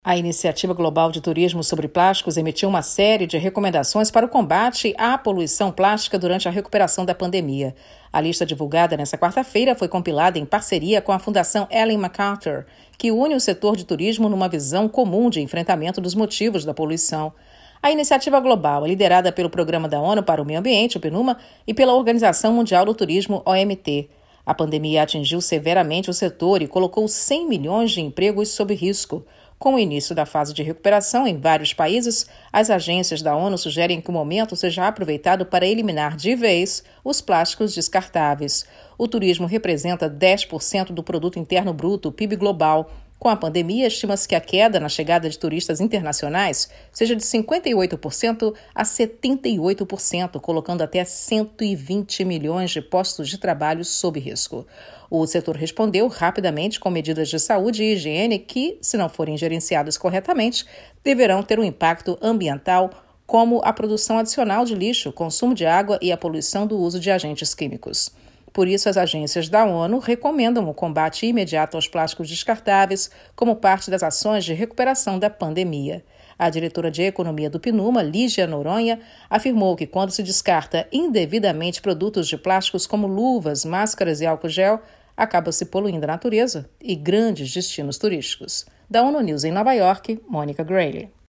A Iniciativa Global de Turismo sobre Plásticos emitiu uma série de recomendações para o combate à poluição plástica durante a recuperação da pandemia. A lista divulgada nesta quarta-feira foi compilada em parceria com a Fundação Ellen MacArthur, que une o setor de turismo numa visão comum de enfrentamento dos motivos da poluição. A iniciativa global é liderada pelo Programa da ONU para o Meio Ambiente, o PNUMA, e pela Organização Mundial do Turismo, OMT. A pandemia atingiu severamente o setor e colocou 100 milhões de empregos sob risco. Com o início da fase de recuperação em vários países, as agências da ONU sugerem que o momento seja aproveitado para eliminar de vez os plásticos descartáveis. O turismo representa 10% do produto interno bruto, PIB global. Com a pandemia, estima-se que a queda na chegada de turistas internacionais seja de 58% a 78%, colocando até 120 milhões de postos de trabalho sob risco. O setor respondeu rapidamente com medidas de saúde e higiene que, se não forem gerenciadas corretamente, deverão ter um impacto ambiental, como a produção adicional de lixo, consumo de água e a poluição do uso de agentes químicos. Por isso, as agências da ONU recomendam o combate imediato aos plásticos descartáveis como parte das ações de recuperação da pandemia. A diretora de Economia do PNUMA, Lígia Noronha, afirmou que quando se descarta indevidamente produtos de plásticos como luvas, máscaras e álcool gel, acaba-se poluindo a natureza e grandes destinos turísticos. Da ONU News em Nova York, Mônica Grayle.